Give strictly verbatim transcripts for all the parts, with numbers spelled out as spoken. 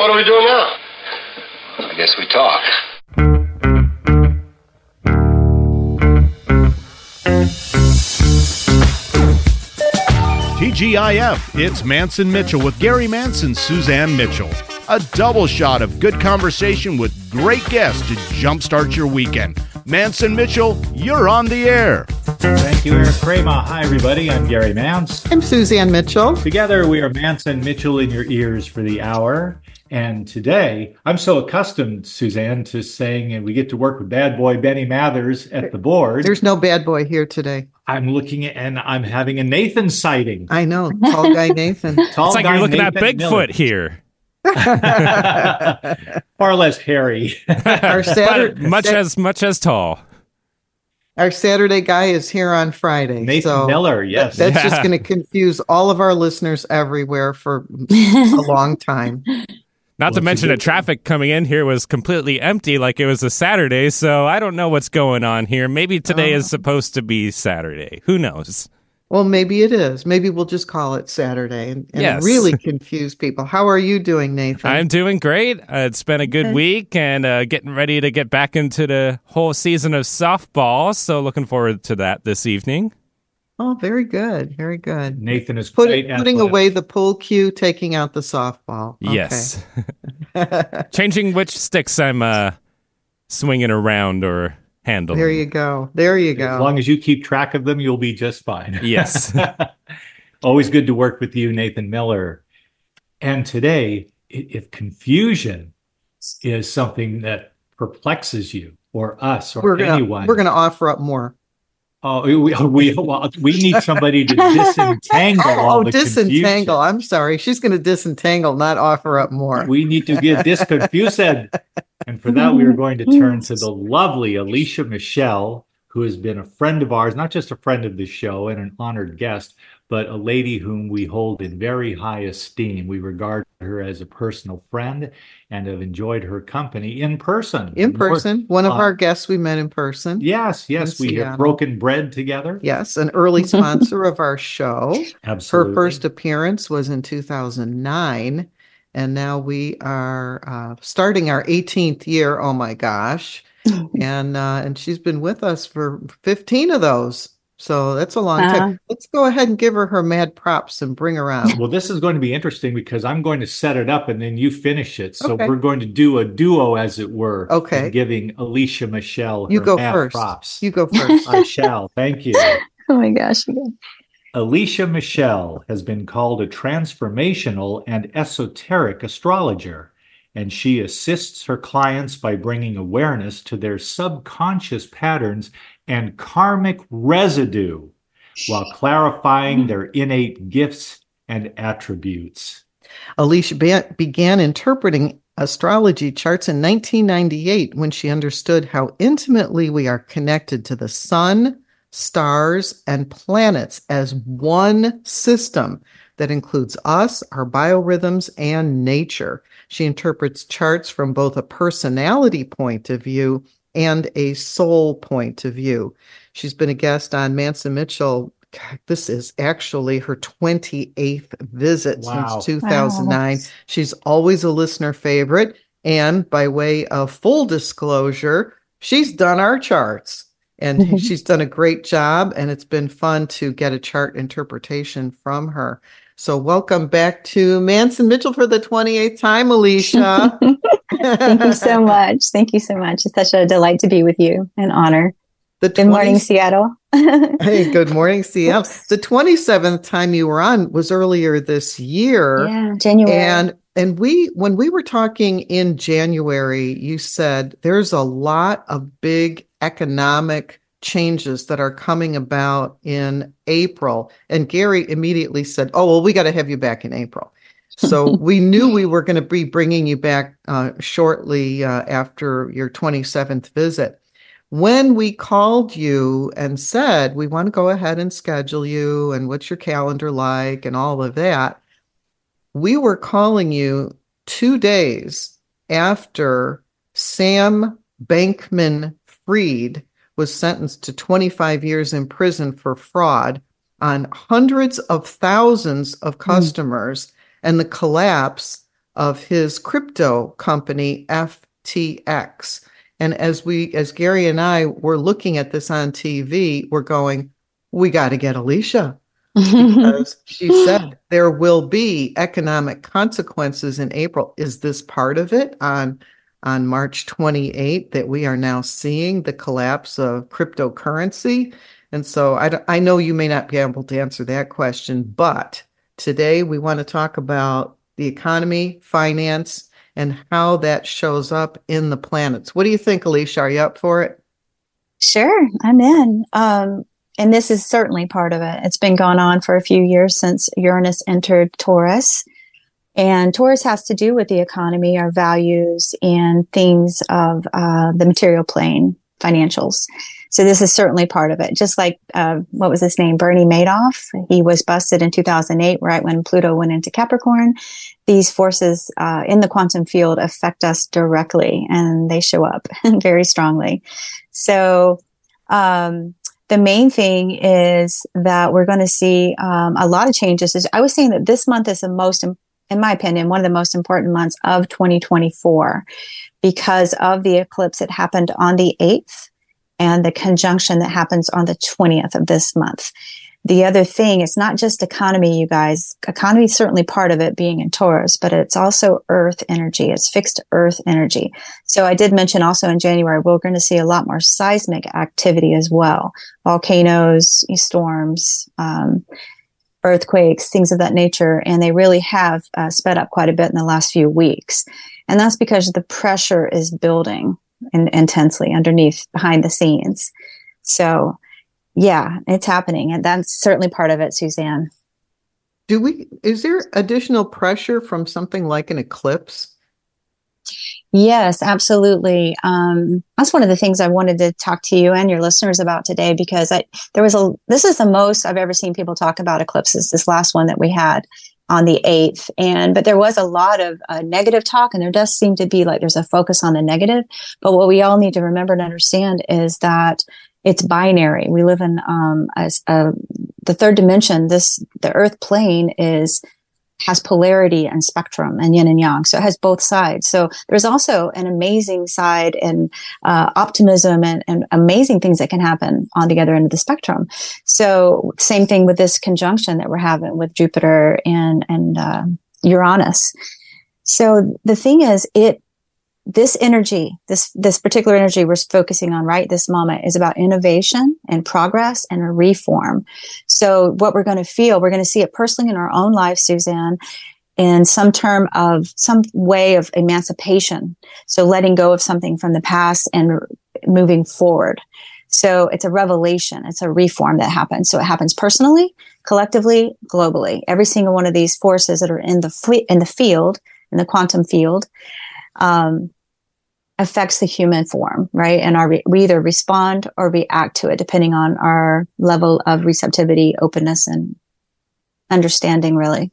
what are we doing now? I guess we talk. T G I F, it's Manson Mitchell with Gary Manson, Suzanne Mitchell. A double shot of good conversation with great guests to jumpstart your weekend. Manson Mitchell, you're on the air. Thank you, Eric Kramer. Hi, everybody. I'm Gary Mance. I'm Suzanne Mitchell. Together, we are Manson Mitchell in your ears for the hour. And today, I'm so accustomed, Suzanne, to saying, and we get to work with bad boy Benny Mathers at the board. There's no bad boy here today. I'm looking at, and I'm having a Nathan sighting. I know. Tall guy Nathan. Tall it's like guy you're looking Nathan at Bigfoot Miller. Here. Far less hairy. Our Saturday, much as much as tall. Our Saturday guy is here on Friday. Nathan so Miller, yes. That's Yeah. just going to confuse all of our listeners everywhere for a long time. Not Well, to it's mention a the good- traffic coming in here was completely empty like it was a Saturday, so I don't know what's going on here. Maybe today Oh. is supposed to be Saturday. Who knows? Well, maybe it is. Maybe we'll just call it Saturday and, and Yes. really confuse people. How are you doing, Nathan? I'm doing great. Uh, it's been a good Okay. week and uh, getting ready to get back into the whole season of softball, so looking forward to that this evening. Oh, very good. Very good. Nathan is Put, quite putting athletic. away the pool cue, taking out the softball. Okay. Yes. Changing which sticks I'm uh, swinging around or handling. There you go. There you go. As long as you keep track of them, you'll be just fine. Yes. Always good to work with you, Nathan Miller. And today, i- if confusion is something that perplexes you or us or we're gonna anyone, we're gonna offer up more. oh, we, we, well, we need somebody to disentangle all Oh, the disentangle. I'm sorry. She's gonna disentangle, not offer up more. confusion. We need to get disconfused. And for that, we are going to turn to the lovely Alicia Michelle, who has been a friend of ours, not just a friend of the show and an honored guest, but a lady whom we hold in very high esteem. We regard her as a personal friend and have enjoyed her company in person. In person. One of uh, our guests we met in person. Yes, yes, In we Seattle. have broken bread together. Yes, an early sponsor of our show. Absolutely. Her first appearance was in two thousand nine, and now we are uh, starting our eighteenth year. Oh my gosh. and uh, and she's been with us for fifteen of those. So that's a long Uh-huh. time. Let's go ahead and give her her mad props and bring her out. Well, this is going to be interesting because I'm going to set it up and then you finish it. So Okay. we're going to do a duo, as it were. Okay. in giving Alicia Michelle You her go mad first. props. You go first. I shall. Thank you. Oh my gosh. Alicia Michelle has been called a transformational and esoteric astrologer, and she assists her clients by bringing awareness to their subconscious patterns and karmic residue while clarifying their innate gifts and attributes. Alicia be- began interpreting astrology charts in nineteen ninety-eight when she understood how intimately we are connected to the sun, stars, and planets as one system that includes us, our biorhythms, and nature. She interprets charts from both a personality point of view and a soul point of view. She's been a guest on Manson Mitchell. God, this is actually her twenty-eighth visit Wow. since two thousand nine. Wow. She's always a listener favorite. And by way of full disclosure, she's done our charts. And she's done a great job. And it's been fun to get a chart interpretation from her. So welcome back to Manson Mitchell for the twenty-eighth time, Alicia. Thank you so much. Thank you so much. It's such a delight to be with you. An honor. The Good morning, Seattle. Hey, good morning, Seattle. The twenty-seventh time you were on was earlier this year. Yeah, January. And and we when we were talking in January, you said there's a lot of big economic changes that are coming about in April. And Gary immediately said, "Oh, well, we got to have you back in April." So we knew we were going to be bringing you back uh, shortly uh, after your twenty-seventh visit. When we called you and said, we want to go ahead and schedule you and what's your calendar like and all of that, we were calling you two days after Sam Bankman-Fried was sentenced to twenty-five years in prison for fraud on hundreds of thousands of customers mm. and the collapse of his crypto company, F T X. And as we, as Gary and I were looking at this on T V, we're going, we got to get Alicia, because she said there will be economic consequences in April. Is this part of it on, on March twenty-eighth that we are now seeing the collapse of cryptocurrency? And so I, I know you may not be able to answer that question, but today we want to talk about the economy, finance, and how that shows up in the planets. What do you think, Alicia? Are you up for it? Sure, I'm in. Um, and this is certainly part of it. It's been going on for a few years since Uranus entered Taurus. And Taurus has to do with the economy, our values, and things of uh, the material plane, financials. So this is certainly part of it. Just like, uh, what was his name? Bernie Madoff. He was busted in two thousand eight, right when Pluto went into Capricorn. These forces uh, in the quantum field affect us directly, and they show up very strongly. So um, the main thing is that we're going to see um, a lot of changes. I was saying that this month is the most, in my opinion, one of the most important months of twenty twenty-four because of the eclipse that happened on the eighth. And the conjunction that happens on the twentieth of this month. The other thing, it's not just economy, you guys. Economy is certainly part of it being in Taurus, but it's also earth energy. It's fixed earth energy. So I did mention also in January, we're going to see a lot more seismic activity as well. Volcanoes, storms, um, earthquakes, things of that nature. And they really have uh, sped up quite a bit in the last few weeks. And that's because the pressure is building In, intensely underneath, behind the scenes. So, yeah, it's happening. And that's certainly part of it, Suzanne. Do we, is there additional pressure from something like an eclipse? Yes, absolutely. Um, that's one of the things I wanted to talk to you and your listeners about today, because I, there was a, this is the most I've ever seen people talk about eclipses, this last one that we had on the eighth. And, but there was a lot of uh, negative talk, and there does seem to be like there's a focus on the negative. But what we all need to remember and understand is that it's binary. We live in, um, as uh, the third dimension. This, the earth plane is, has polarity and spectrum and yin and yang. So it has both sides. So there's also an amazing side and uh, optimism and, and amazing things that can happen on the other end of the spectrum. So same thing with this conjunction that we're having with Jupiter and, and uh, Uranus. So the thing is, it, this energy, this, this particular energy we're focusing on right this moment is about innovation and progress and reform. So what we're going to feel, we're going to see it personally in our own life, Suzanne, in some term of some way of emancipation. So letting go of something from the past and moving forward. So it's a revelation. It's a reform that happens. So it happens personally, collectively, globally. Every single one of these forces that are in the fle- in the field, in the quantum field, um, affects the human form, right? And our re- we either respond or react to it, depending on our level of receptivity, openness, and understanding, really.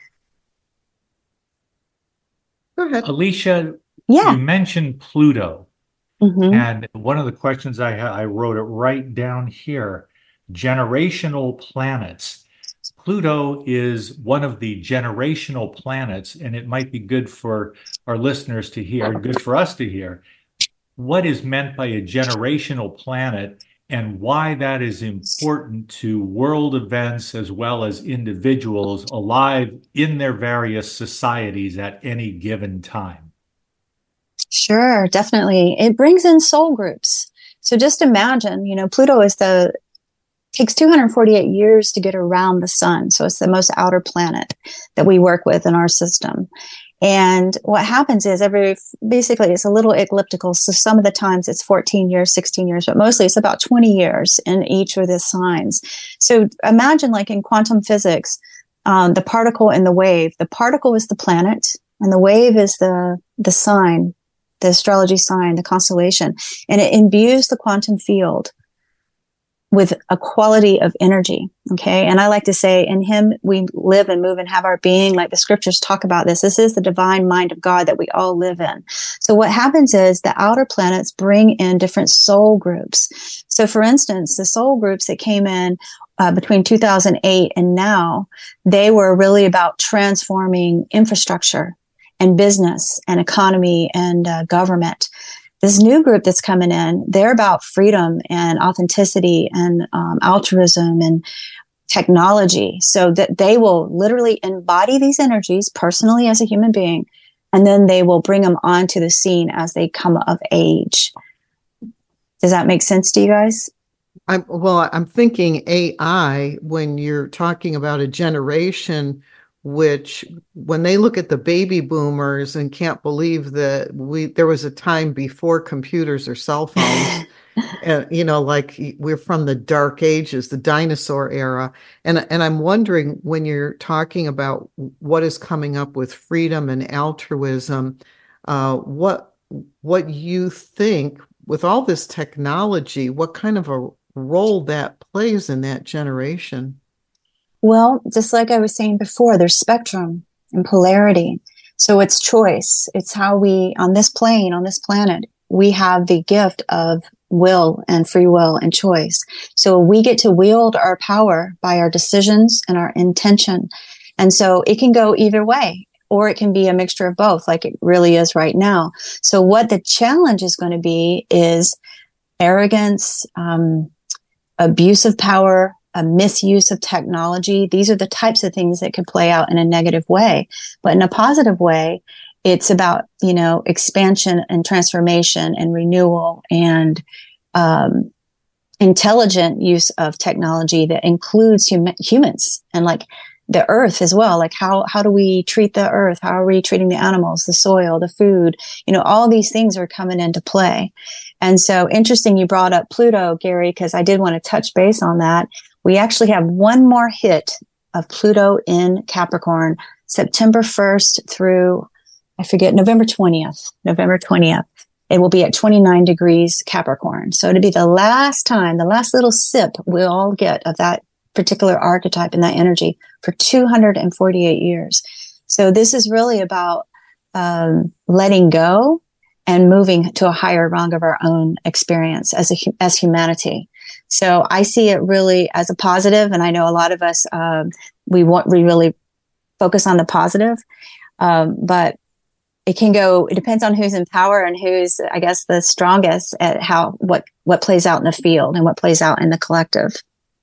Go ahead. Alicia, Yeah. you mentioned Pluto. Mm-hmm. And one of the questions I ha- I wrote it right down here, generational planets. Pluto is one of the generational planets, and it might be good for our listeners to hear, good for us to hear, what is meant by a generational planet and why that is important to world events as well as individuals alive in their various societies at any given time. Sure, definitely. It brings in soul groups. So just imagine, you know, Pluto is the takes two hundred forty-eight years to get around the sun. So it's the most outer planet that we work with in our system. And what happens is every, basically it's a little elliptical. So some of the times it's fourteen years, sixteen years, but mostly it's about twenty years in each of the signs. So imagine like in quantum physics, um, the particle and the wave. The particle is the planet and the wave is the, the sign, the astrology sign, the constellation. And it imbues the quantum field with a quality of energy. Okay. And I like to say in him, we live and move and have our being, like the scriptures talk about this. This is the divine mind of God that we all live in. So what happens is the outer planets bring in different soul groups. So for instance, the soul groups that came in uh, between two thousand eight and now, they were really about transforming infrastructure and business and economy and uh, government. This new group that's coming in, they're about freedom and authenticity and um, altruism and technology, so that they will literally embody these energies personally as a human being, and then they will bring them onto the scene as they come of age. Does that make sense to you guys? I'm, well, I'm thinking A I when you're talking about a generation which, when they look at the baby boomers and can't believe that we there was a time before computers or cell phones, and you know, like we're from the dark ages, the dinosaur era, and and I'm wondering, when you're talking about what is coming up with freedom and altruism, uh, what what you think with all this technology, what kind of a role that plays in that generation? Well, just like I was saying before, there's spectrum and polarity. So it's choice. It's how we, on this plane, on this planet, we have the gift of will and free will and choice. So we get to wield our power by our decisions and our intention. And so it can go either way, or it can be a mixture of both, like it really is right now. So what the challenge is going to be is arrogance, um, abuse of power, a misuse of technology. These are the types of things that could play out in a negative way. But in a positive way, it's about, you know, expansion and transformation and renewal and um, intelligent use of technology that includes hum- humans and like the earth as well. Like how, how do we treat the earth? How are we treating the animals, the soil, the food? You know, all these things are coming into play. And so interesting you brought up Pluto, Gary, because I did want to touch base on that. We actually have one more hit of Pluto in Capricorn, September first through, I forget, November twentieth, November twentieth. It will be at twenty-nine degrees Capricorn. So it'll be the last time, the last little sip we'll all get of that particular archetype and that energy for two hundred forty-eight years. So this is really about um, letting go and moving to a higher rung of our own experience as a, as humanity. So I see it really as a positive, and I know a lot of us um, we want we really focus on the positive, um, but it can go. It depends on who's in power and who's, I guess, the strongest at how what what plays out in the field and what plays out in the collective.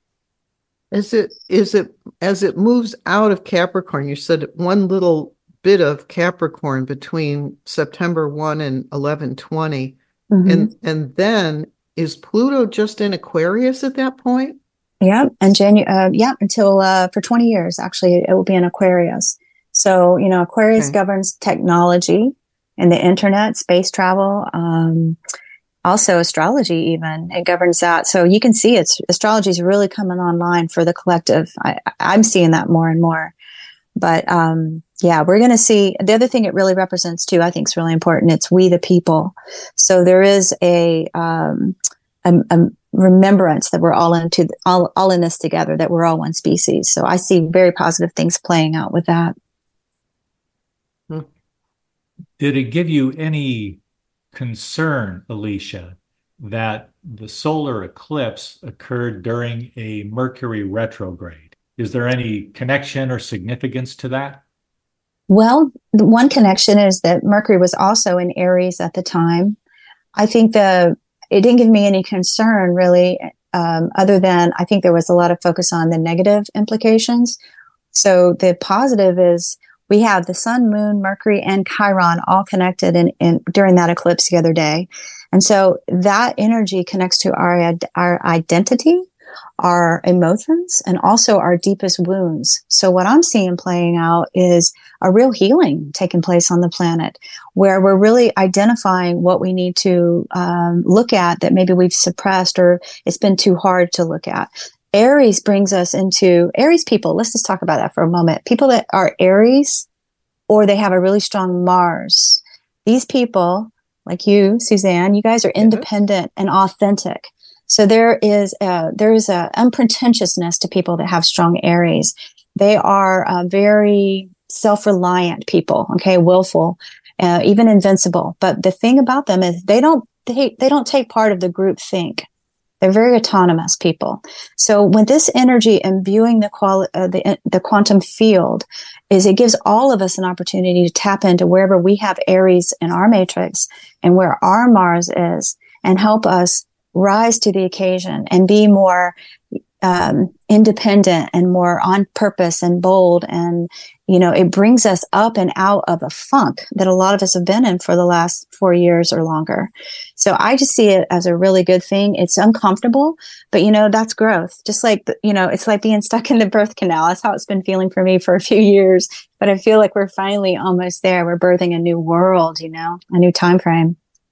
Is it is it as it moves out of Capricorn? You said one little bit of Capricorn between September first and eleven twenty, mm-hmm. and and then. Is Pluto just in Aquarius at that point? Yeah, and Janu- uh, yeah, until uh, for twenty years, actually, it will be in Aquarius. So, you know, Aquarius okay. governs technology and the internet, space travel, um, also astrology even. It governs that. So you can see it's astrology is really coming online for the collective. I, I'm seeing that more and more. But um, yeah, we're going to see the other thing it really represents too. I think is really important. It's we the people. So there is a um, a, a remembrance that we're all into all all in this together. That we're all one species. So I see very positive things playing out with that. Did it give you any concern, Alicia, that the solar eclipse occurred during a Mercury retrograde? Is there any connection or significance to that? Well, the one connection is that Mercury was also in Aries at the time. I think the it didn't give me any concern really, um, other than I think there was a lot of focus on the negative implications. So the positive is we have the Sun, Moon, Mercury, and Chiron all connected in, in during that eclipse the other day, and so that energy connects to our our identity, our emotions, and also our deepest wounds. So what I'm seeing playing out is a real healing taking place on the planet, where we're really identifying what we need to um, look at that maybe we've suppressed or it's been too hard to look at. Aries brings us into Aries people. Let's just talk about that for a moment. People that are Aries, or they have a really strong Mars. These people, like you, Suzanne, you guys are independent and authentic. So there is a, there is a unpretentiousness to people that have strong Aries. They are uh, very self-reliant people, okay, willful, uh, even invincible. But the thing about them is they don't they, they don't take part of the group think. They're very autonomous people. So when this energy imbuing the quali- uh, the the quantum field is, it gives all of us an opportunity to tap into wherever we have Aries in our matrix and where our Mars is, and help us rise to the occasion and be more um, independent and more on purpose and bold. And, you know, it brings us up and out of a funk that a lot of us have been in for the last four years or longer. So I just see it as a really good thing. It's uncomfortable, but, you know, that's growth. Just like, you know, it's like being stuck in the birth canal. That's how it's been feeling for me for a few years. But I feel like we're finally almost there. We're birthing a new world, you know, a new time frame.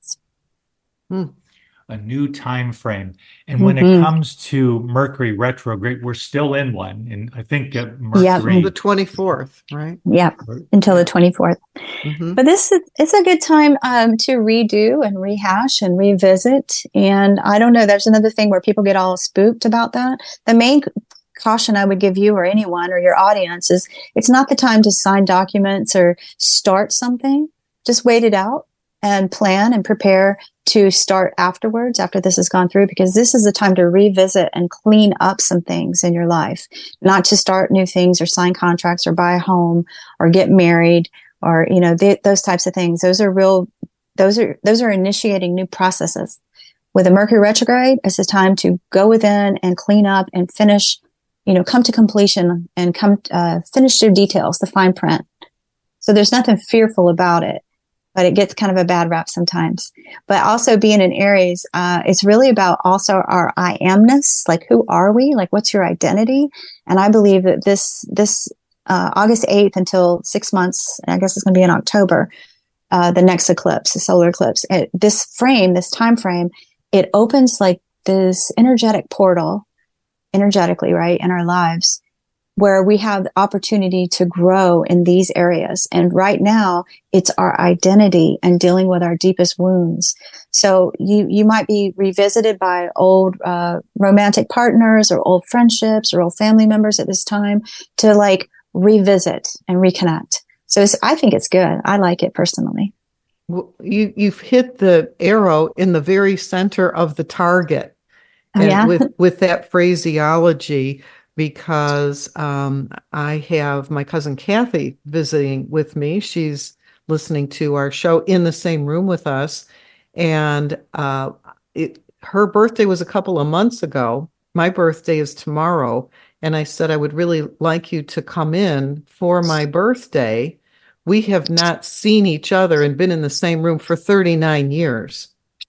Hmm. A new time frame. And when mm-hmm. it comes to Mercury retrograde, we're still in one. And I think uh, Mercury... Yep. The twenty-fourth, right? Yeah, until the twenty-fourth. Mm-hmm. But this is, it's a good time um, to redo and rehash and revisit. And I don't know, there's another thing where people get all spooked about that. The main caution I would give you or anyone or your audience is it's not the time to sign documents or start something. Just wait it out and plan and prepare to start afterwards, after this has gone through, because this is the time to revisit and clean up some things in your life, not to start new things or sign contracts or buy a home or get married or, you know, th- those types of things. Those are real, those are, those are initiating new processes. With a Mercury retrograde, it's a time to go within and clean up and finish, you know, come to completion and come, uh, finish your details, the fine print. So there's nothing fearful about it, but it gets kind of a bad rap sometimes. But also being in Aries, uh, it's really about also our I amness. Like, who are we? Like, what's your identity? And I believe that this, this, uh, August eighth until six months, and I guess it's going to be in October, uh, the next eclipse, the solar eclipse, it, this frame, this time frame, it opens like this energetic portal, energetically, right, in our lives, where we have the opportunity to grow in these areas. And right now, it's our identity and dealing with our deepest wounds. So you, you might be revisited by old uh, romantic partners or old friendships or old family members at this time to like revisit and reconnect. So it's, I think it's good. I like it personally. Well, you, you've hit the arrow in the very center of the target. Oh, and yeah? with, with that phraseology, because um, I have my cousin Kathy visiting with me. She's listening to our show in the same room with us. And uh, it, her birthday was a couple of months ago. My birthday is tomorrow. And I said, I would really like you to come in for my birthday. We have not seen each other and been in the same room for thirty-nine years.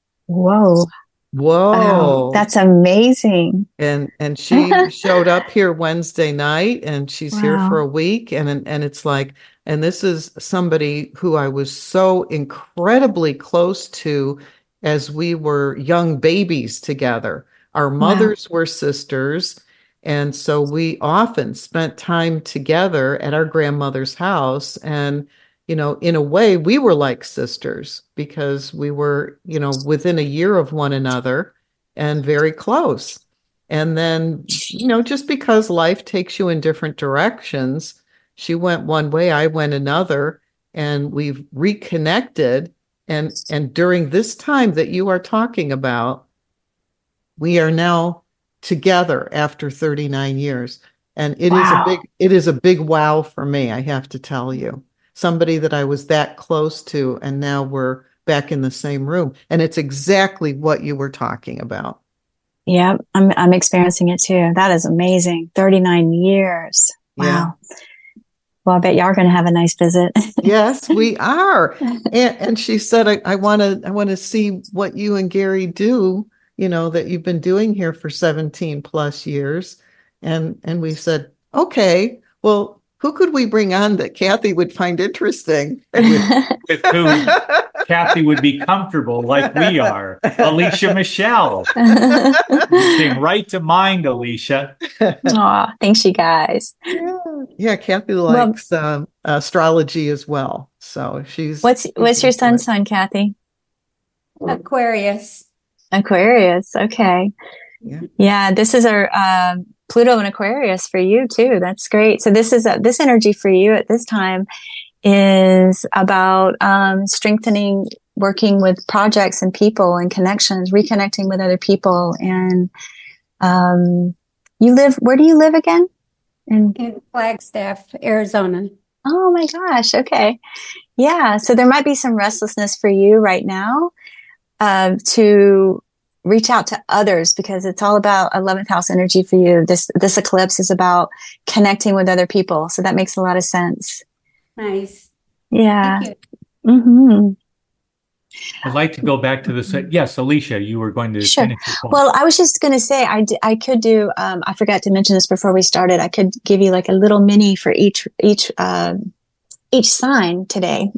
Whoa. Whoa. Wow, that's amazing. And and she showed up here Wednesday night, and she's wow. here for a week. And, and it's like, and this is somebody who I was so incredibly close to as we were young babies together. Our mothers wow. were sisters. And so we often spent time together at our grandmother's house. And, you know, in a way, we were like sisters because we were, you know, within a year of one another and very close. And then, you know, just because life takes you in different directions, she went one way, I went another, and we've reconnected. And, and during this time that you are talking about, we are now together after thirty-nine years. And it wow. is a big, it is a big wow for me, I have to tell you. Somebody that I was that close to, and now we're back in the same room. And it's exactly what you were talking about. Yeah, I'm I'm experiencing it too. That is amazing. thirty-nine years. Wow. Yeah. Well, I bet y'all are going to have a nice visit. Yes, we are. And, and she said, I, I want to I want to see what you and Gary do, you know, that you've been doing here for seventeen plus years. And and we said, okay, well, who could we bring on that Kathy would find interesting? With, with who Kathy would be comfortable, like we are. Alicia Michelle. Came right to mind, Alicia. Aw, thanks, you guys. Yeah, yeah Kathy likes well, um, astrology as well. So she's. What's she's What's your sun's sign, Kathy? Aquarius. Aquarius. Okay. Yeah. Yeah. This is our. Uh, Pluto and Aquarius for you too. That's great. So this is a, this energy for you at this time is about um, strengthening working with projects and people and connections, reconnecting with other people. And um, you live, where do you live again? In, in Flagstaff, Arizona. Oh my gosh. Okay. Yeah. So there might be some restlessness for you right now uh, to reach out to others, because it's all about eleventh house energy for you. This, this eclipse is about connecting with other people. So that makes a lot of sense. Nice. Yeah. Thank you. Mm-hmm. I'd like to go back to this. Yes, Alicia, you were going to Sure. finish your point. Well, I was just going to say, I, d- I could do, um, I forgot to mention this before we started. I could give you like a little mini for each, each, um, each sign today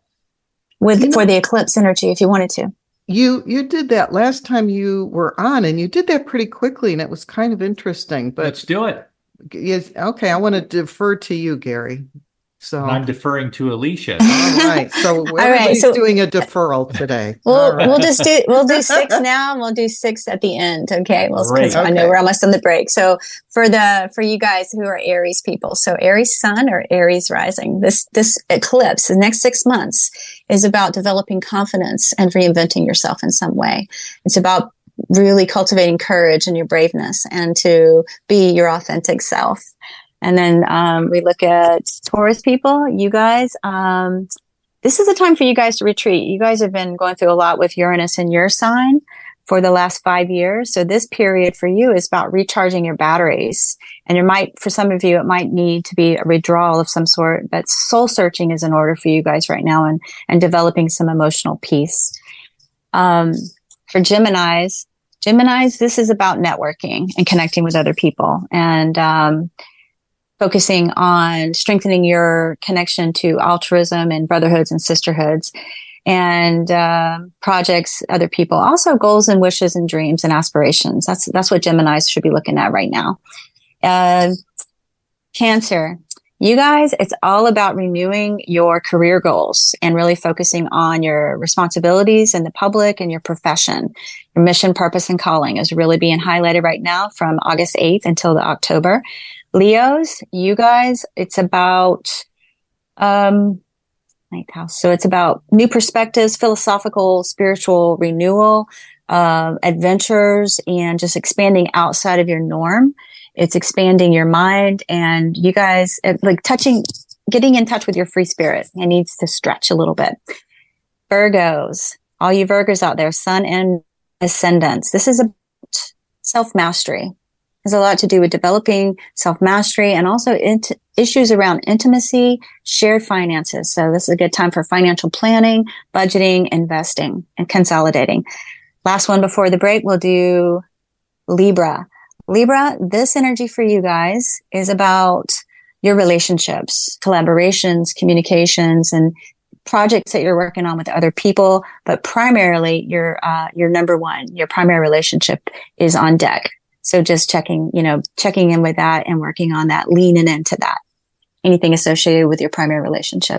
with, You know- for the eclipse energy, if you wanted to. You you did that last time you were on, and you did that pretty quickly, and it was kind of interesting. But Let's do it. yes, okay, I want to defer to you, Gary. So And I'm deferring to Alicia. all right, so right, everybody's so- doing a deferral today. We'll, All right. we'll just do, we'll do six now and we'll do six at the end. Okay. Well, because Great. I know Okay. we're almost on the break. So for the, for you guys who are Aries people, so Aries sun or Aries rising, this, this eclipse, the next six months is about developing confidence and reinventing yourself in some way. It's about really cultivating courage and your braveness and to be your authentic self. And then um, we look at Taurus people, you guys. Um, this is a time for you guys to retreat. You guys have been going through a lot with Uranus in your sign for the last five years. So this period for you is about recharging your batteries. And there might, for some of you, it might need to be a withdrawal of some sort, but soul searching is in order for you guys right now, and, and developing some emotional peace. Um, for Geminis, Geminis, this is about networking and connecting with other people. And, um, focusing on strengthening your connection to altruism and brotherhoods and sisterhoods and uh, projects, other people, also goals and wishes and dreams and aspirations. That's that's what Geminis should be looking at right now. Uh, Cancer, you guys, it's all about renewing your career goals and really focusing on your responsibilities in the public and your profession. Your mission, purpose, and calling is really being highlighted right now from August eighth until the October. Leos, you guys, it's about, um, ninth house. So it's about new perspectives, philosophical, spiritual renewal, uh, adventures, and just expanding outside of your norm. It's expanding your mind, and you guys, it, like touching, getting in touch with your free spirit. It needs to stretch a little bit. Virgos, all you Virgos out there, sun and ascendants. This is about self-mastery. Has a lot to do with developing self-mastery and also int- issues around intimacy, shared finances. So this is a good time for financial planning, budgeting, investing, and consolidating. Last one before the break, we'll do Libra. Libra, this energy for you guys is about your relationships, collaborations, communications, and projects that you're working on with other people. But primarily, your uh, your number one, your primary relationship is on deck. So just checking, you know, checking in with that and working on that, leaning into that. Anything associated with your primary relationship.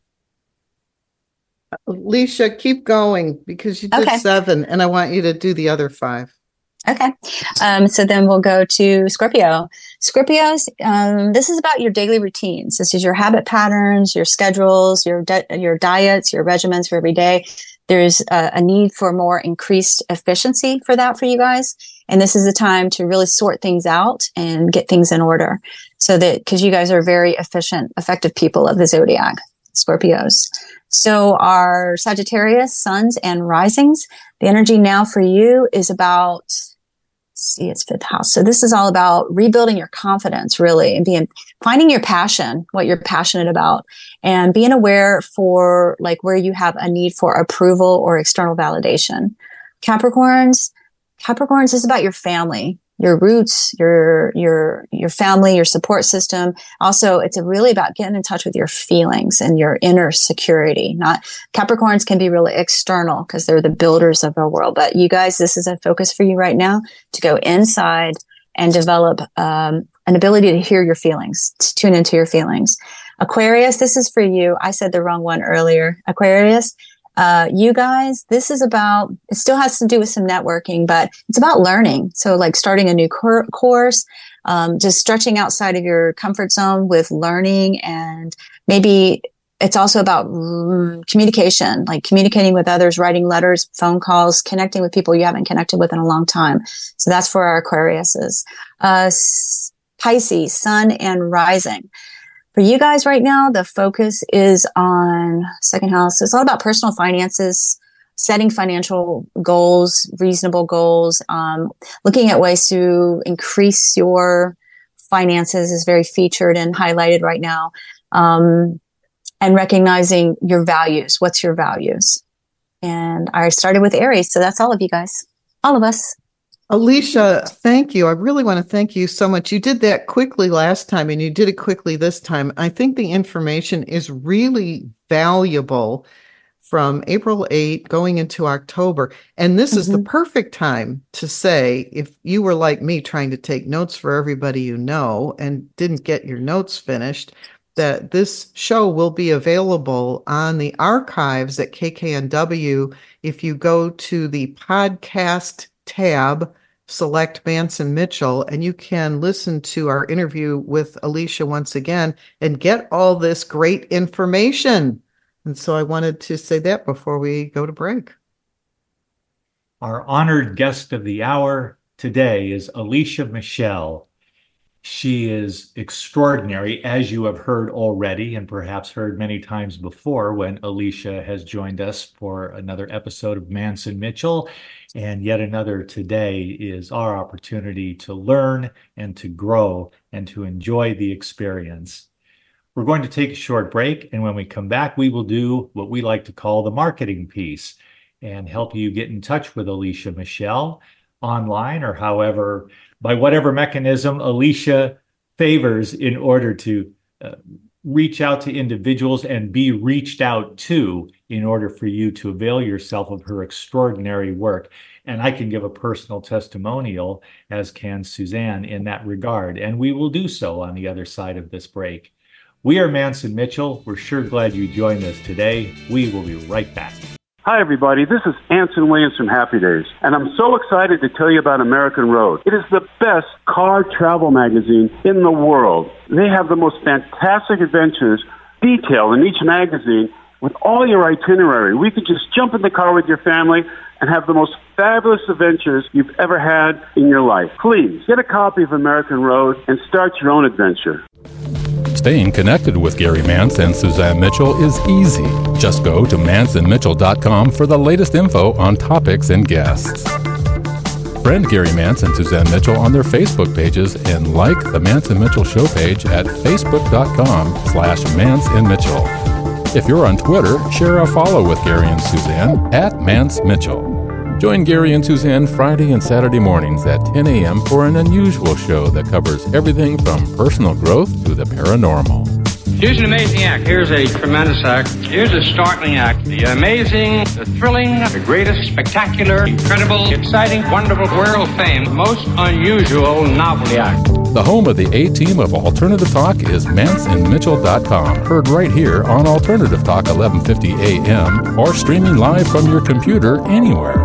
Alicia, keep going because you did Okay. seven, and I want you to do the other five. Okay. Um, so then we'll go to Scorpio. Scorpios, um, this is about your daily routines. This is your habit patterns, your schedules, your di- your diets, your regimens for every day. There's a, a need for more increased efficiency for that for you guys. And this is a time to really sort things out and get things in order. So that, because you guys are very efficient, effective people of the zodiac, Scorpios. So our Sagittarius, suns and risings, the energy now for you is about, see, it's fifth house. So this is all about rebuilding your confidence, really, and being, finding your passion, what you're passionate about, and being aware for like where you have a need for approval or external validation. Capricorns, Capricorns is about your family, your roots, your, your, your family, your support system. Also, it's really about getting in touch with your feelings and your inner security. Not Capricorns can be really external because they're the builders of our world. But you guys, this is a focus for you right now to go inside and develop, um, an ability to hear your feelings, to tune into your feelings. Aquarius, this is for you. I said the wrong one earlier. Aquarius. Uh, you guys, this is about, it still has to do with some networking, but it's about learning. So like starting a new cor- course, um, just stretching outside of your comfort zone with learning and maybe it's also about mm, communication, like communicating with others, writing letters, phone calls, connecting with people you haven't connected with in a long time. So that's for our Aquariuses. Uh, Pisces, Sun and Rising. For you guys right now, the focus is on second house. It's all about personal finances, setting financial goals, reasonable goals, um, looking at ways to increase your finances is very featured and highlighted right now. Um, and recognizing your values. What's your values? And I started with Aries. So that's all of you guys, all of us. Alicia, thank you. I really want to thank you so much. You did that quickly last time and you did it quickly this time. I think the information is really valuable from April eighth going into October. And this mm-hmm. is the perfect time to say, if you were like me trying to take notes for everybody you know and didn't get your notes finished, that this show will be available on the archives at K K N W. If you go to the podcast tab, select Manson Mitchell, and you can listen to our interview with Alicia once again and get all this great information. And so I wanted to say that before we go to break. Our honored guest of the hour today is Alicia Michelle. She is extraordinary, as you have heard already, and perhaps heard many times before when Alicia has joined us for another episode of Manson Mitchell. And yet another today is our opportunity to learn and to grow and to enjoy the experience. We're going to take a short break, and when we come back, we will do what we like to call the marketing piece and help you get in touch with Alicia Michelle online or however, by whatever mechanism Alicia favors in order to uh, reach out to individuals and be reached out to in order for you to avail yourself of her extraordinary work. And I can give a personal testimonial, as can Suzanne, in that regard. And we will do so on the other side of this break. We are Manson Mitchell. We're sure glad you joined us today. We will be right back. Hi, everybody. This is Anson Williams from Happy Days, and I'm so excited to tell you about American Road. It is the best car travel magazine in the world. They have the most fantastic adventures detailed in each magazine with all your itinerary. We could just jump in the car with your family and have the most fabulous adventures you've ever had in your life. Please get a copy of American Road and start your own adventure. Staying connected with Gary Mance and Suzanne Mitchell is easy. Just go to manson mitchell dot com for the latest info on topics and guests. Friend Gary Mance and Suzanne Mitchell on their Facebook pages and like the Mance and Mitchell show page at facebook dot com slash Mance and Mitchell. If you're on Twitter, share a follow with Gary and Suzanne at Mance Mitchell. Join Gary and Suzanne Friday and Saturday mornings at ten a.m. for an unusual show that covers everything from personal growth to the paranormal. Here's an amazing act. Here's a tremendous act. Here's a startling act. The amazing, the thrilling, the greatest, spectacular, incredible, exciting, wonderful, world fame, most unusual novelty act. The home of the A-Team of Alternative Talk is manson mitchell dot com. Heard right here on Alternative Talk eleven fifty a.m. or streaming live from your computer anywhere.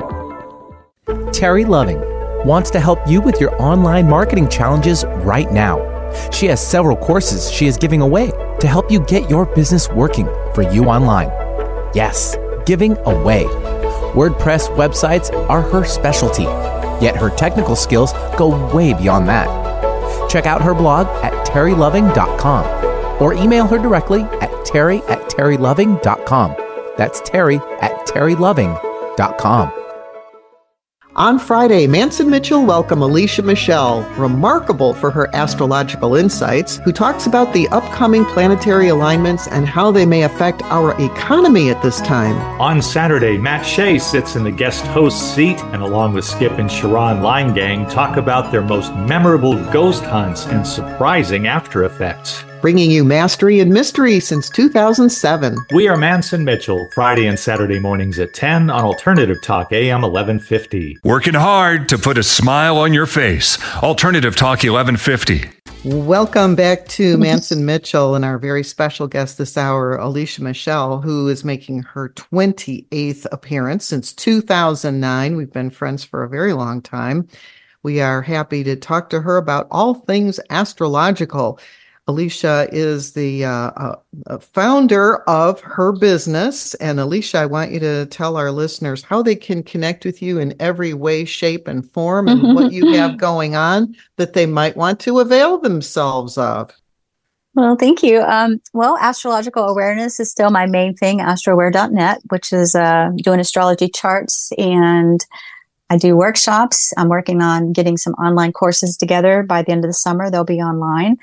Terry Loving wants to help you with your online marketing challenges right now. She has several courses she is giving away to help you get your business working for you online. Yes, giving away. WordPress websites are her specialty, yet her technical skills go way beyond that. Check out her blog at terry loving dot com or email her directly at terry at terry loving dot com. That's Terry at terry loving dot com. On Friday, Manson Mitchell welcomed Alicia Michelle, remarkable for her astrological insights, who talks about the upcoming planetary alignments and how they may affect our economy at this time. On Saturday, Matt Shea sits in the guest host seat and along with Skip and Sharon Line Gang talk about their most memorable ghost hunts and surprising after effects. Bringing you mastery and mystery since two thousand seven. We are Manson Mitchell, Friday and Saturday mornings at ten on Alternative Talk A M eleven fifty. Working hard to put a smile on your face. Alternative Talk eleven fifty. Welcome back to Manson Mitchell and our very special guest this hour, Alicia Michelle, who is making her twenty-eighth appearance since two thousand nine. We've been friends for a very long time. We are happy to talk to her about all things astrological. Alicia is the uh, uh, uh, founder of her business. And Alicia, I want you to tell our listeners how they can connect with you in every way, shape, and form, and what you have going on that they might want to avail themselves of. Well, thank you. Um, well, astrological awareness is still my main thing, astroware dot net, which is uh, doing astrology charts, and I do workshops. I'm working on getting some online courses together. By the end of the summer, they'll be online.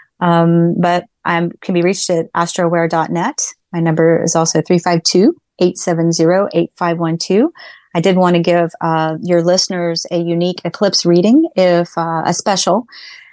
Um, but I can be reached at astroware dot net. My number is also three five two, eight seven zero, eight five one two. I did want to give uh, your listeners a unique eclipse reading, if uh, a special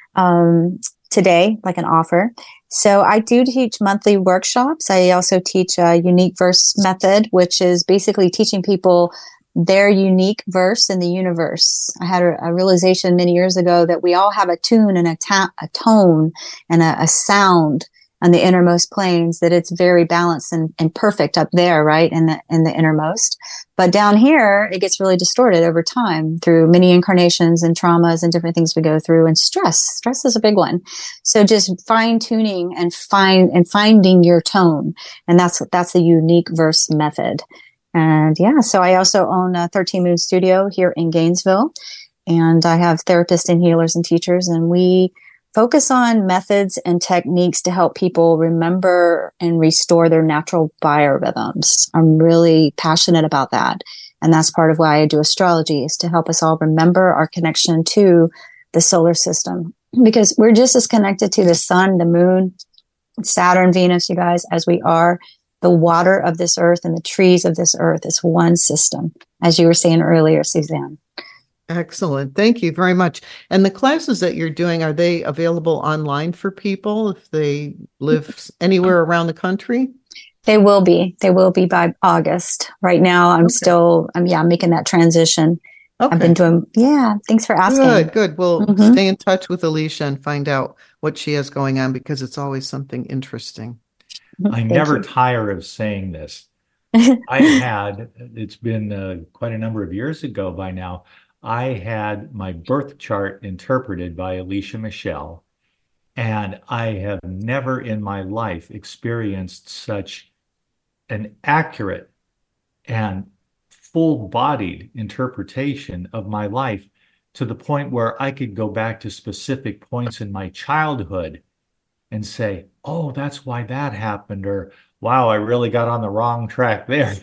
um, today, like an offer. So I do teach monthly workshops. I also teach a unique verse method, which is basically teaching people their unique verse in the universe. I had a, a realization many years ago that we all have a tune and a, ta- a tone and a, a sound on the innermost planes, that it's very balanced and, and perfect up there, right, in the in the innermost. But down here, it gets really distorted over time through many incarnations and traumas and different things we go through, and stress. Stress is a big one. So just fine tuning and find and finding your tone, and that's that's the unique verse method. And yeah, so I also own a thirteen Moon Studio here in Gainesville, and I have therapists and healers and teachers, and we focus on methods and techniques to help people remember and restore their natural biorhythms. I'm really passionate about that. And that's part of why I do astrology, is to help us all remember our connection to the solar system, because we're just as connected to the sun, the moon, Saturn, Venus, you guys, as we are the water of this earth and the trees of this earth. Is one system, as you were saying earlier, Suzanne. Excellent. Thank you very much. And the classes that you're doing, are they available online for people if they live anywhere around the country? They will be. They will be by August. Right now, I'm okay. still, I'm, yeah, I'm making that transition. Okay. I've been doing, yeah, thanks for asking. Good, good. We'll mm-hmm. stay in touch with Alicia and find out what she has going on, because it's always something interesting. I Thank never you. tire of saying this. I had, it's been uh, quite a number of years ago by now, I had my birth chart interpreted by Alicia Michelle, and I have never in my life experienced such an accurate and full-bodied interpretation of my life, to the point where I could go back to specific points in my childhood and say, oh, that's why that happened, or wow, I really got on the wrong track there.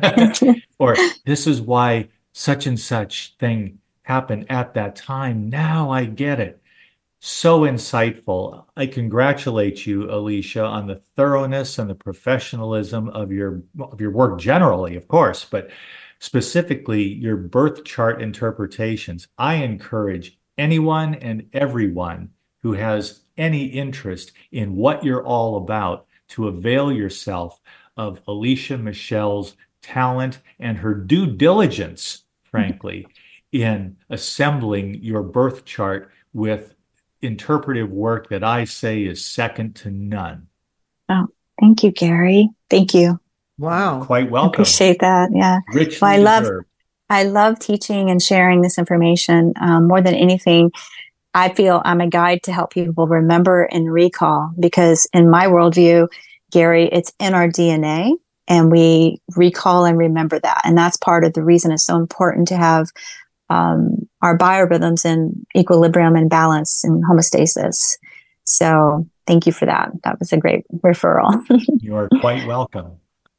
Or this is why such and such thing happened at that time. Now I get it. So insightful. I congratulate you, Alicia, on the thoroughness and the professionalism of your of your work generally, of course, but specifically your birth chart interpretations. I encourage anyone and everyone who has any interest in what you're all about to avail yourself of Alicia Michelle's talent and her due diligence, frankly, in assembling your birth chart with interpretive work that I say is second to none. Oh, thank you, Gary. Thank you. Wow. Quite welcome. I appreciate that. Yeah. Richly well, I love, deserved. I love teaching and sharing this information. Um, more than anything, I feel I'm a guide to help people remember and recall, because in my worldview, Gary, it's in our D N A, and we recall and remember that. And that's part of the reason it's so important to have um, our biorhythms in equilibrium and balance and homeostasis. So thank you for that. That was a great referral. You are quite welcome.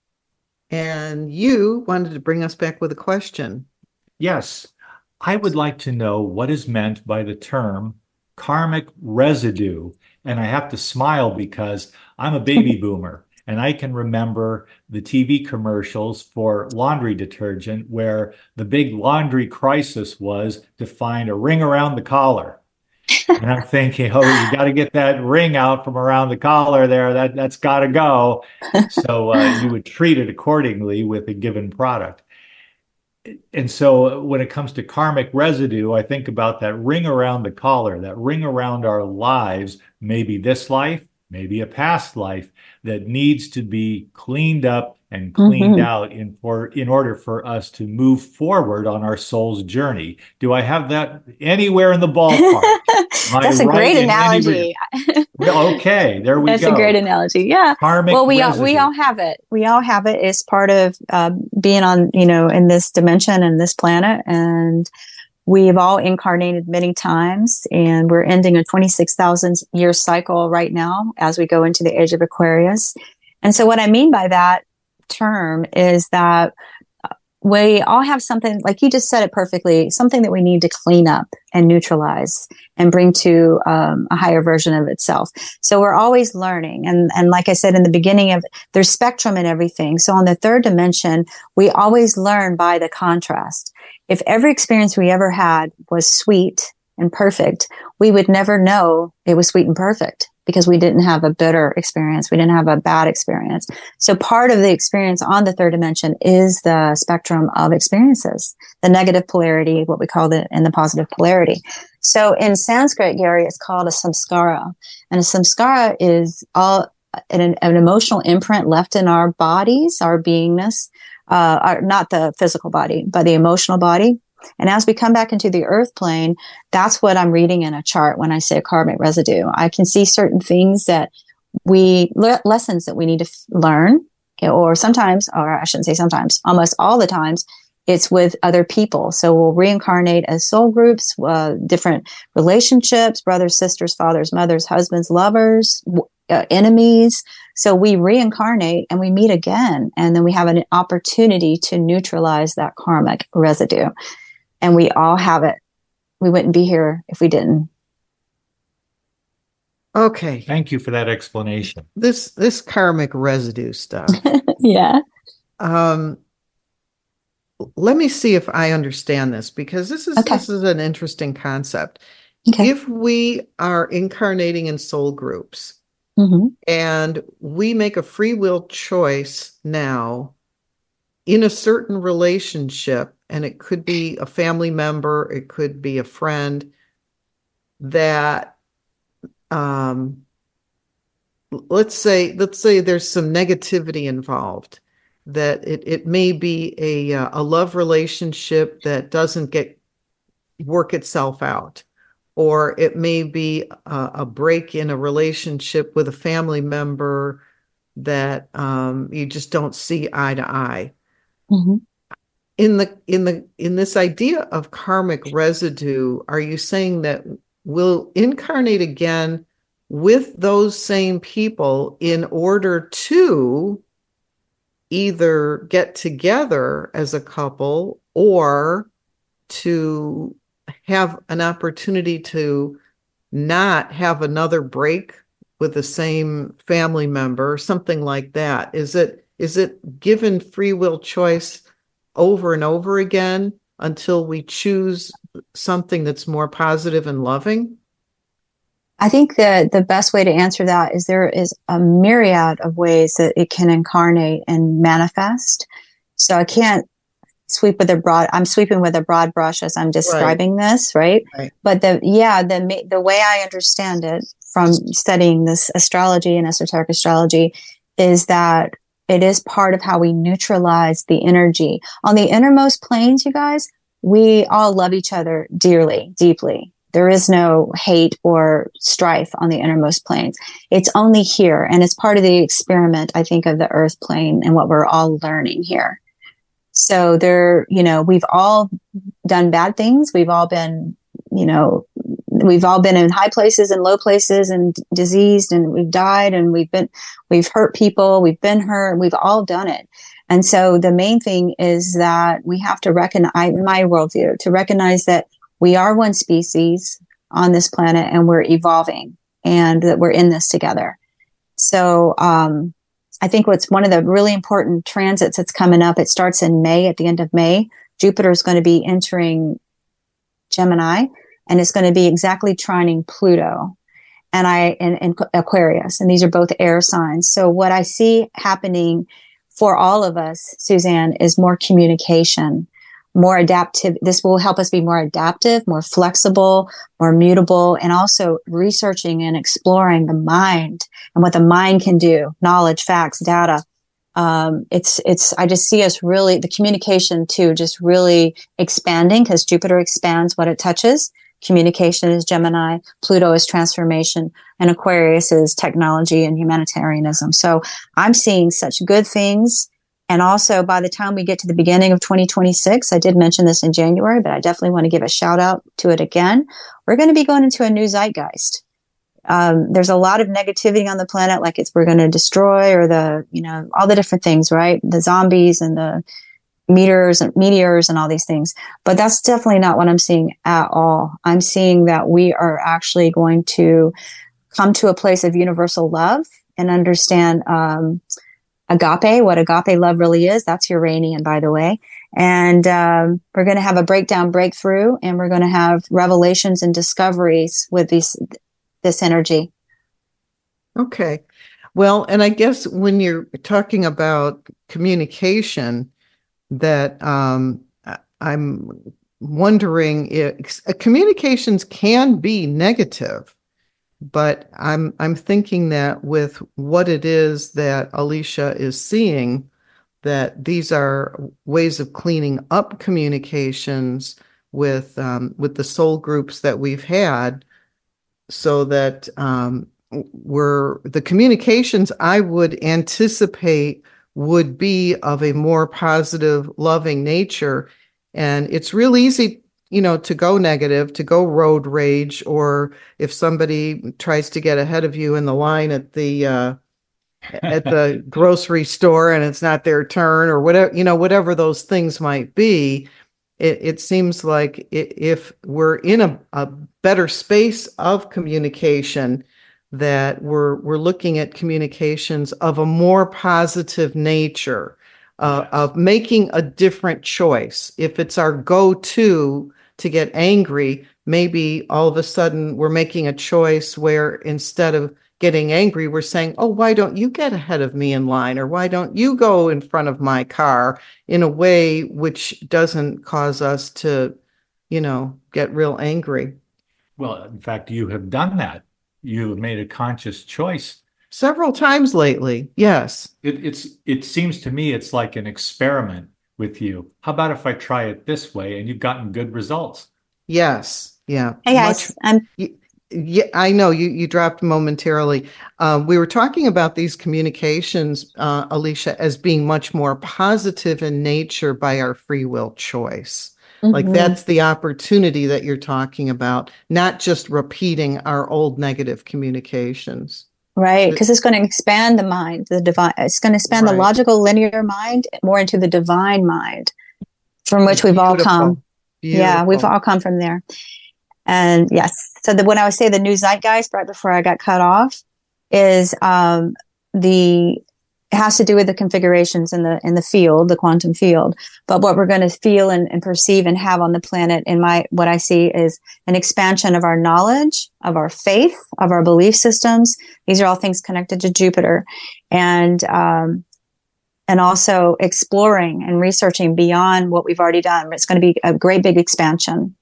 And you wanted to bring us back with a question. Yes. I would like to know what is meant by the term karmic residue. And I have to smile because I'm a baby boomer, and I can remember the T V commercials for laundry detergent where the big laundry crisis was to find a ring around the collar. And I'm thinking, oh, you got to get that ring out from around the collar there. That, that's got to go. So uh, you would treat it accordingly with a given product. And so when it comes to karmic residue, I think about that ring around the collar, that ring around our lives, maybe this life, maybe a past life, that needs to be cleaned up and cleaned Mhm. out in for in order for us to move forward on our soul's journey. Do I have that anywhere in the ballpark? Am I That's a right great in any re- analogy. Okay, there we That's go. a great analogy. Yeah. Karmic Well, we all, we residue. all have it. We all have it. It's part of uh, being on, you know, in this dimension and this planet. And we've all incarnated many times, and we're ending a twenty-six thousand year cycle right now as we go into the age of Aquarius. And so what I mean by that term is that we all have something, like you just said it perfectly, something that we need to clean up and neutralize and bring to um, a higher version of itself. So we're always learning. And, and like I said in the beginning, of there's spectrum in everything. So on the third dimension, we always learn by the contrast. If every experience we ever had was sweet and perfect, we would never know it was sweet and perfect because we didn't have a bitter experience. We didn't have a bad experience. So part of the experience on the third dimension is the spectrum of experiences, the negative polarity, what we call it, and the positive polarity. So in Sanskrit, Gary, it's called a samskara. And a samskara is all an, an emotional imprint left in our bodies, our beingness, uh, our, not the physical body, but the emotional body. And as we come back into the earth plane, that's what I'm reading in a chart when I say karmic residue. I can see certain things that we, le- lessons that we need to f- learn, okay, or sometimes, or I shouldn't say sometimes, almost all the times, it's with other people. So we'll reincarnate as soul groups, uh, different relationships, brothers, sisters, fathers, mothers, husbands, lovers, w- uh, enemies. So we reincarnate and we meet again, and then we have an opportunity to neutralize that karmic residue. And we all have it. We wouldn't be here if we didn't. Okay. Thank you for that explanation. This this karmic residue stuff. Yeah. Um, let me see if I understand this, because this is Okay. this is an interesting concept. Okay. If we are incarnating in soul groups Mm-hmm. and we make a free will choice now in a certain relationship, and it could be a family member, it could be a friend, that um, let's say let's say there's some negativity involved, that it, it may be a uh, a love relationship that doesn't get work itself out, or it may be a, a break in a relationship with a family member that um, you just don't see eye to eye. Mm-hmm. In the in the in this idea of karmic residue, are you saying that we'll incarnate again with those same people in order to either get together as a couple or to have an opportunity to not have another break with the same family member, something like that? Is it is it given free will choice over and over again until we choose something that's more positive and loving? I think that the best way to answer that is there is a myriad of ways that it can incarnate and manifest. So I can't sweep with a broad, I'm sweeping with a broad brush as I'm describing right. this, right? right? But the, yeah, the, the way I understand it from studying this astrology and esoteric astrology is that it is part of how we neutralize the energy. On the innermost planes, you guys, we all love each other dearly, deeply. There is no hate or strife on the innermost planes. It's only here. And it's part of the experiment, I think, of the earth plane and what we're all learning here. So there, you know, we've all done bad things. We've all been, you know, we've all been in high places and low places and diseased, and we've died, and we've been, we've hurt people. We've been hurt. We've all done it. And so the main thing is that we have to recognize, in my worldview, to recognize that we are one species on this planet and we're evolving and that we're in this together. So, um, I think what's one of the really important transits that's coming up, it starts in May, at the end of May. Jupiter is going to be entering Gemini, and it's going to be exactly trining Pluto and I and, and Aquarius. And these are both air signs. So what I see happening for all of us, Suzanne, is more communication, more adaptive. This will help us be more adaptive, more flexible, more mutable, and also researching and exploring the mind and what the mind can do, knowledge, facts, data, Um, it's, it's, I just see us really, the communication too, just really expanding because Jupiter expands what it touches. Communication is Gemini, Pluto is transformation, and Aquarius is technology and humanitarianism. So I'm seeing such good things. And also by the time we get to the beginning of twenty twenty-six, I did mention this in January, but I definitely want to give a shout out to it again. We're going to be going into a new zeitgeist. Um, there's a lot of negativity on the planet, like it's, we're going to destroy or the, you know, all the different things, right? The zombies and the meteors and meteors and all these things. But that's definitely not what I'm seeing at all. I'm seeing that we are actually going to come to a place of universal love and understand, um, agape, what agape love really is. That's Uranian, by the way. And um, we're going to have a breakdown breakthrough, and we're going to have revelations and discoveries with these this energy. Okay. Well, and I guess when you're talking about communication, that um, I'm wondering if communications can be negative, but I'm I'm thinking that with what it is that Alicia is seeing, that these are ways of cleaning up communications with um, with the soul groups that we've had, so that um, we're the communications I would anticipate would be of a more positive, loving nature. And it's real easy, you know, to go negative, to go road rage, or if somebody tries to get ahead of you in the line at the uh, at the grocery store and it's not their turn, or whatever, you know, whatever those things might be. It, it seems like if we're in a, a better space of communication, that we're we're looking at communications of a more positive nature, uh, yes. of making a different choice. If it's our go-to to get angry, maybe all of a sudden we're making a choice where instead of getting angry, we're saying, oh, why don't you get ahead of me in line? Or why don't you go in front of my car, in a way which doesn't cause us to, you know, get real angry. Well, in fact, you have done that. You have made a conscious choice. Several times lately, yes. It, it's. It seems to me it's like an experiment with you. How about if I try it this way, and you've gotten good results? Yes. Yeah. Hey guys, Much, I'm. Yeah, I know you. You dropped momentarily. Uh, we were talking about these communications, uh, Alicia, as being much more positive in nature by our free will choice. Mm-hmm. Like that's the opportunity that you're talking about, not just repeating our old negative communications. Right, because it's going to expand the mind, the divine. It's going to expand right. the logical, linear mind more into the divine mind, from which we've Beautiful. all come. Beautiful. Yeah, we've all come from there. And yes, so the, when I would say the new zeitgeist, right before I got cut off, is um, the it has to do with the configurations in the in the field, the quantum field. But what we're going to feel and, and perceive and have on the planet, in my what I see is an expansion of our knowledge, of our faith, of our belief systems. These are all things connected to Jupiter, and um, and also exploring and researching beyond what we've already done. It's going to be a great big expansion.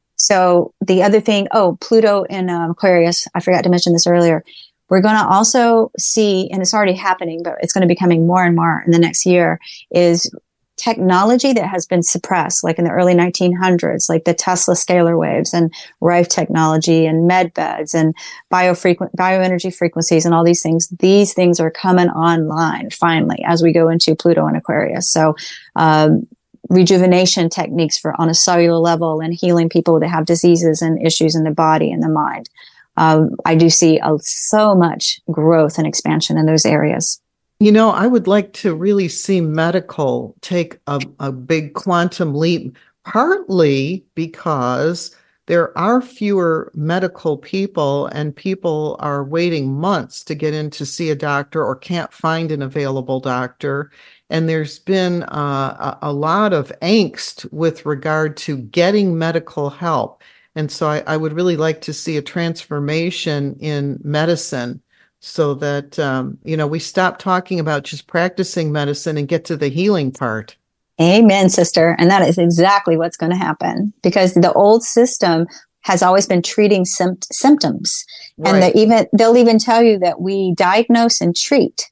So the other thing, oh, Pluto in um, Aquarius, I forgot to mention this earlier. We're going to also see, and it's already happening, but it's going to be coming more and more in the next year, is technology that has been suppressed, like in the early nineteen hundreds, like the Tesla scalar waves and Rife technology and med beds and biofrequ- bioenergy frequencies and all these things. These things are coming online finally as we go into Pluto and Aquarius. So, um, rejuvenation techniques for on a cellular level and healing people that have diseases and issues in the body and the mind. Um, I do see uh, so much growth and expansion in those areas. You know, I would like to really see medical take a, a big quantum leap, partly because there are fewer medical people and people are waiting months to get in to see a doctor or can't find an available doctor. And there's been uh, a, a lot of angst with regard to getting medical help. And so I, I would really like to see a transformation in medicine so that, um, you know, we stop talking about just practicing medicine and get to the healing part. Amen, sister. And that is exactly what's going to happen, because the old system has always been treating sympt- symptoms. Right. And they even, they'll even tell you that we diagnose and treat.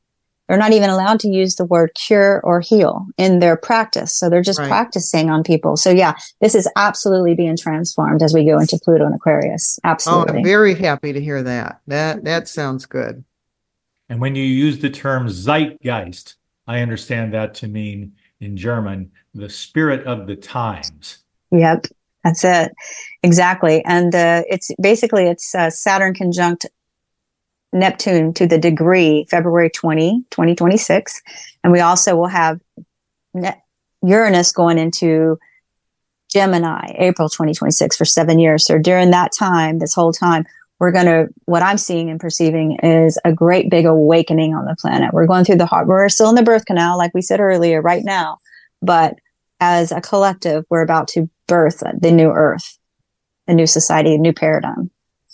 they're not even allowed to use the word cure or heal in their practice. So they're just Right. practicing on people. So yeah, this is absolutely being transformed as we go into Pluto and Aquarius. Oh, Absolutely. I'm very happy to hear that. That that sounds good. And when you use the term Zeitgeist, I understand that to mean in German, the spirit of the times. Yep, that's it. Exactly. And uh, it's basically it's uh, Saturn conjunct Neptune to the degree February twentieth, twenty twenty-six. And we also will have ne- Uranus going into Gemini, April twenty twenty-six for seven years. So during that time, this whole time, we're going to, what I'm seeing and perceiving is a great big awakening on the planet. We're going through the heart. We're still in the birth canal, like we said earlier, right now. But as a collective, we're about to birth the new earth, a new society, a new paradigm.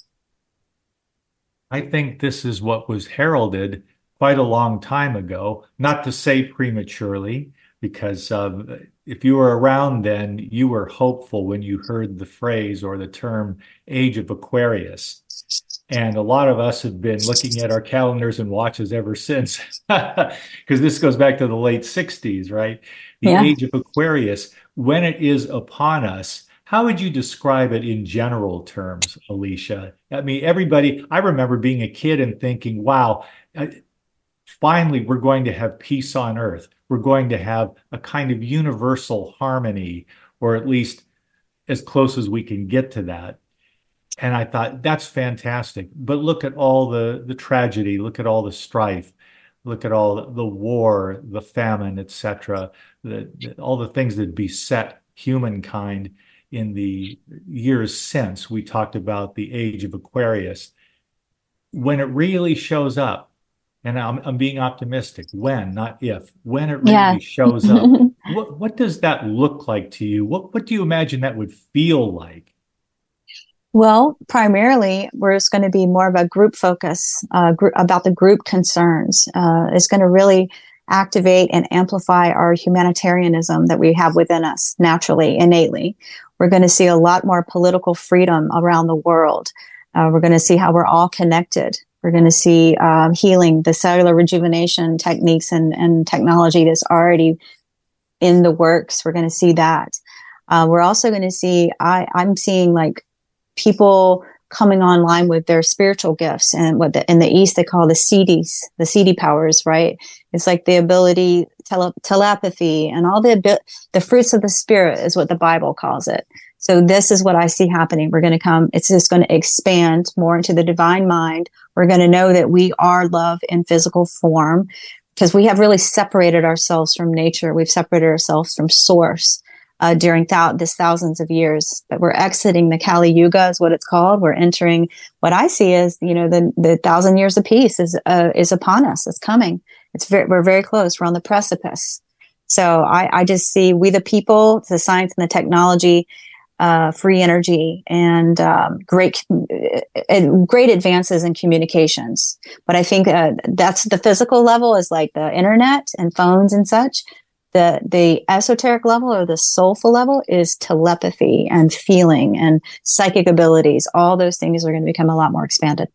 I think this is what was heralded quite a long time ago, not to say prematurely, because uh, if you were around then, you were hopeful when you heard the phrase or the term Age of Aquarius. And a lot of us have been looking at our calendars and watches ever since, because this goes back to the late sixties, right? The Yeah. Age of Aquarius, when it is upon us, how would you describe it in general terms, Alicia? I mean, everybody, I remember being a kid and thinking, wow, uh, finally, we're going to have peace on earth. We're going to have a kind of universal harmony, or at least as close as we can get to that. And I thought, that's fantastic. But look at all the, the tragedy, look at all the strife, look at all the, the war, the famine, et cetera, the, the, all the things that beset humankind in the years since. We talked about the Age of Aquarius. When it really shows up, and I'm, I'm being optimistic, when, not if, when it really Yeah. shows up, what, what does that look like to you? What, what do you imagine that would feel like? Well, primarily, we're just going to be more of a group focus uh, gr- about the group concerns. Uh, it's going to really activate and amplify our humanitarianism that we have within us naturally, innately. We're going to see a lot more political freedom around the world. Uh, we're going to see how we're all connected. We're going to see um, healing, the cellular rejuvenation techniques and, and technology that's already in the works. We're going to see that. Uh, we're also going to see, I, I'm seeing like people coming online with their spiritual gifts, and what the, in the East they call the C Ds, the C D powers, right? It's like the ability, tele- telepathy, and all the abi- the fruits of the spirit is what the Bible calls it. So this is what I see happening. We're going to come, it's just going to expand more into the divine mind. We're going to know that we are love in physical form, because we have really separated ourselves from nature. We've separated ourselves from source. Uh, during thou- this thousands of years, but we're exiting the Kali Yuga is what it's called. We're entering what I see as, you know, the, the thousand years of peace is, uh, is upon us. It's coming. It's very, we're very close. We're on the precipice. So I, I just see we, the people, the science and the technology, uh, free energy, and, um, great, uh, great advances in communications. But I think, uh, that's the physical level is like the internet and phones and such. The, the esoteric level or the soulful level is telepathy and feeling and psychic abilities. All those things are going to become a lot more expanded.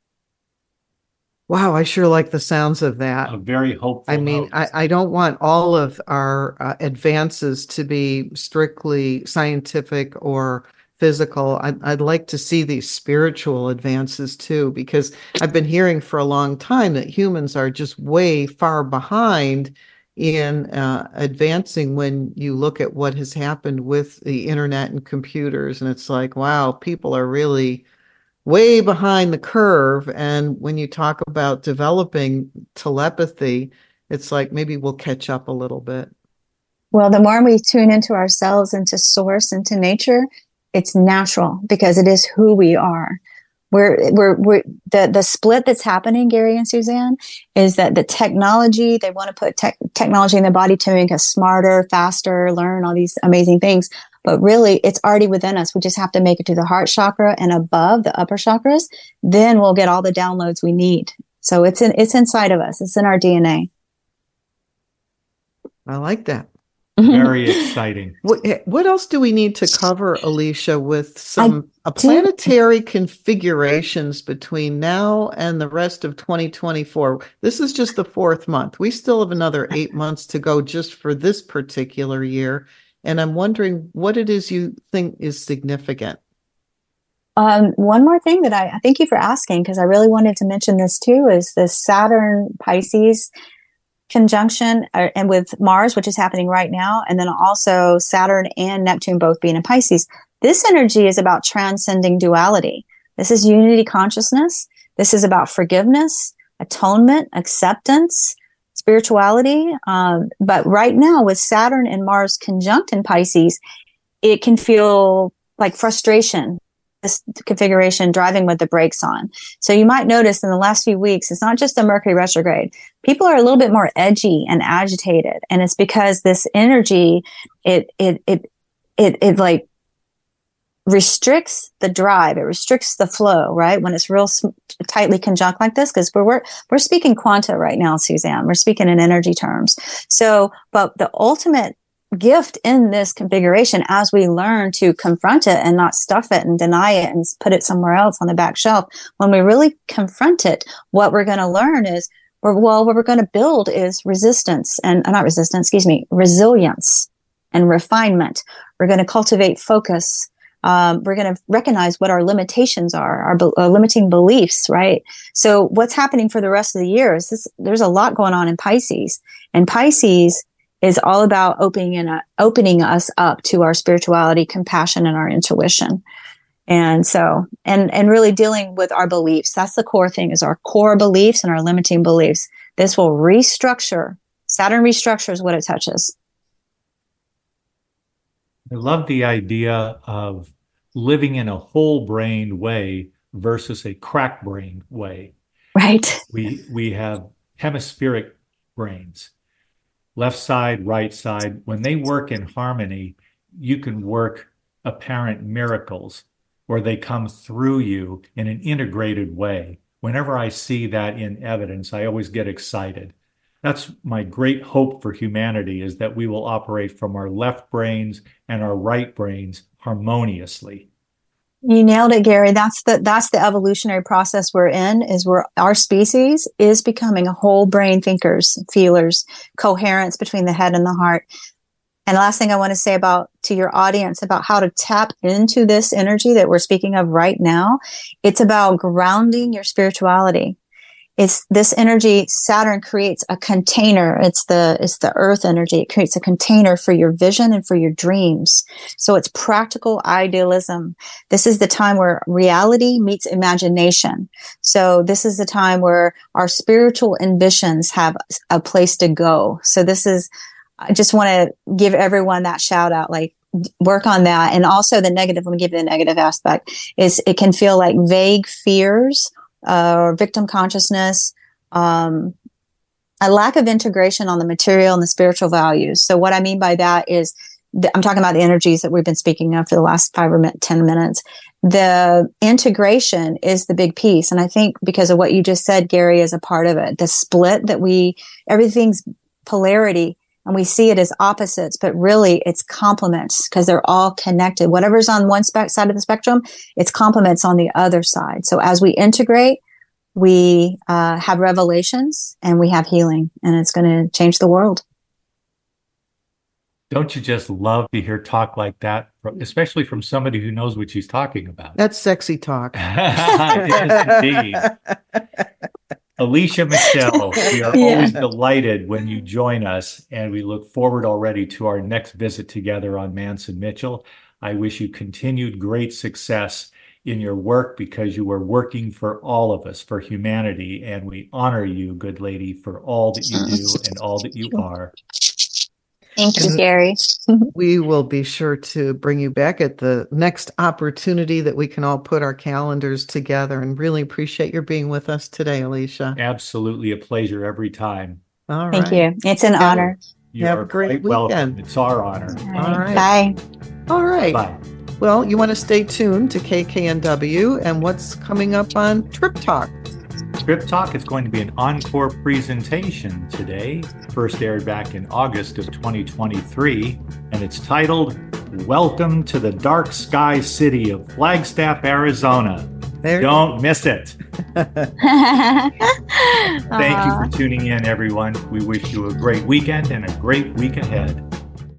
Wow, I sure like the sounds of that. A very hopeful I mean, note. I, I don't want all of our uh, advances to be strictly scientific or physical. I'd, I'd like to see these spiritual advances too, because I've been hearing for a long time that humans are just way far behind in uh, advancing when you look at what has happened with the internet and computers. And it's like, wow, people are really way behind the curve. And when you talk about developing telepathy, it's like maybe we'll catch up a little bit. Well, the more we tune into ourselves, into source, into nature, it's natural because it is who we are. We're, we're, we're, the, the split that's happening, Gary and Suzanne, is that the technology, they want to put tech technology in the body to make us smarter, faster, learn all these amazing things. But really, it's already within us. We just have to make it to the heart chakra and above the upper chakras. Then we'll get all the downloads we need. So it's in, it's inside of us. It's in our D N A. I like that. Very exciting. What, what else do we need to cover, Alicia, with some uh, planetary configurations between now and the rest of twenty twenty-four? This is just the fourth month. We still have another eight months to go just for this particular year. And I'm wondering what it is you think is significant. Um, one more thing that I, I thank you for asking, because I really wanted to mention this too, is the Saturn Pisces conjunction uh, and with Mars, which is happening right now, and then also Saturn and Neptune both being in Pisces. This energy is about transcending duality. This is unity consciousness. This is about forgiveness, atonement, acceptance, spirituality. Um, but right now with Saturn and Mars conjunct in Pisces, it can feel like frustration, this configuration driving with the brakes on. So you might notice in the last few weeks, it's not just a Mercury retrograde. People are a little bit more edgy and agitated. And it's because this energy, it, it, it, it, it like restricts the drive. It restricts the flow, right? When it's real sm- tightly conjunct like this, because we're, we're, we're speaking quanta right now, Suzanne. We're speaking in energy terms. So, but the ultimate gift in this configuration, as we learn to confront it and not stuff it and deny it and put it somewhere else on the back shelf, when we really confront it, what we're going to learn is, or, well, what we're going to build is resistance and uh, not resistance, excuse me, resilience and refinement. We're going to cultivate focus. Um, we're going to recognize what our limitations are, our be- uh, limiting beliefs, right? So what's happening for the rest of the year is this, there's a lot going on in Pisces, and Pisces is all about opening and uh, opening us up to our spirituality, compassion, and our intuition. And so, and, and really dealing with our beliefs. That's the core thing, is our core beliefs and our limiting beliefs. This will restructure. Saturn restructures what it touches. I love the idea of living in a whole brain way versus a crack brain way. Right. We, we have hemispheric brains. Left side, right side, when they work in harmony, you can work apparent miracles where they come through you in an integrated way. Whenever I see that in evidence, I always get excited. That's my great hope for humanity, is that we will operate from our left brains and our right brains harmoniously. You nailed it, Gary. That's the that's the evolutionary process we're in, is where our species is becoming a whole brain thinkers, feelers, coherence between the head and the heart. And last thing I want to say about to your audience about how to tap into this energy that we're speaking of right now, it's about grounding your spirituality. It's this energy. Saturn creates a container. It's the, it's the earth energy. It creates a container for your vision and for your dreams. So it's practical idealism. This is the time where reality meets imagination. So this is the time where our spiritual ambitions have a place to go. So this is, I just want to give everyone that shout out, like, work on that. And also the negative, let me give you the negative aspect, is it can feel like vague fears, Uh, or victim consciousness, um, a lack of integration on the material and the spiritual values. So what I mean by that is, th- I'm talking about the energies that we've been speaking of for the last five or ten minutes. The integration is the big piece. And I think because of what you just said, Gary, is a part of it. The split that we, everything's polarity, and we see it as opposites, but really it's complements, because they're all connected. Whatever's on one spe- side of the spectrum, it's complements on the other side. So as we integrate, we uh, have revelations and we have healing, and it's going to change the world. Don't you just love to hear talk like that, especially from somebody who knows what she's talking about? That's sexy talk. It is indeed. Alicia Michelle, we are Yeah. always delighted when you join us, and we look forward already to our next visit together on Manson Mitchell. I wish you continued great success in your work, because you are working for all of us, for humanity, and we honor you, good lady, for all that you do and all that you are. Thank you, And Gary. we will be sure to bring you back at the next opportunity that we can all put our calendars together, and really appreciate your being with us today, Alicia. Absolutely a pleasure every time. All Thank right. you. It's an Have- honor. You Have are a great quite welcome. weekend. It's our honor. All right. Bye. All right. Bye. Well, you want to stay tuned to K K N W and what's coming up on Trip Talk. Script Talk. It's going to be an encore presentation today. First aired back in August of twenty twenty-three, and it's titled Welcome to the Dark Sky City of Flagstaff, Arizona. There Don't miss it. Thank you for tuning in, everyone. We wish you a great weekend and a great week ahead.